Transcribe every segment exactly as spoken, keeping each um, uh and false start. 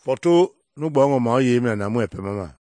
Foto nubongo ma oye me na mu epe mama.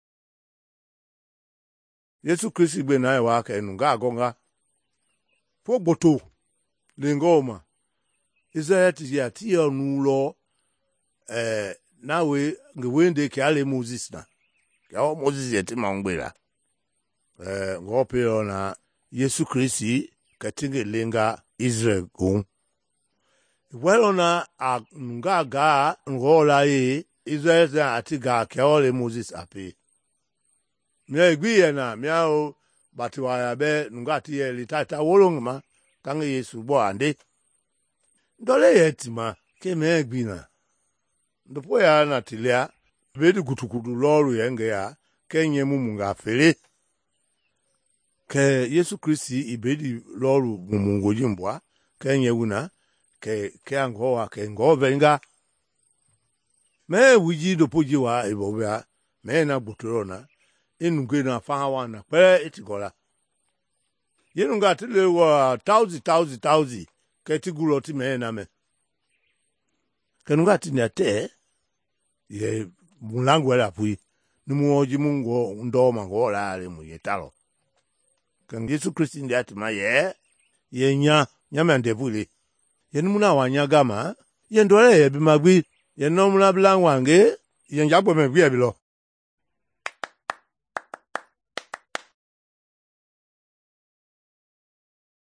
Yesu Kristi gbe na ewa ka enu ga agonga. Fo gboto lingoma. Israel ti ya ti onu lo eh na we nge wende ke ale Moses na. Ke o Moses yeti ma ngbela. Eh ngo pe na Yesu Kristi ka tinge lenga Israel gon. Well na a nga ga ngola ye Israel za atiga ke ole Moses ape. Mia igbiye na mia o batiwa ya be nga ti ye litata wolongma tange Yesu bo ande. Ndole yetima ke me gbina. Ndopo ya na tilia bedi gutukudu loru yenge ya kenye mumu nga fele. Ke Yesu Kristi ibedi loru mumungo jimbwa kenye una ke ke angowa ke ngove nga. Me wiji do poji wa ibobia me na gbotorona enunge na fahawa na pe etigola. Yenunga tile wa thousand thousand thousand ke tigulo ti me na me. Kenunga tinya te ye mulangu la pui numu oji mungo ndo mango la ale mu yetalo. Kan Yesu Kristi ndi atima ye ye nya nyame ndebule. Ye numuna wanya gama ye ndole ye bimagbi ye nomuna blanwange ye njagbo me bia bilo.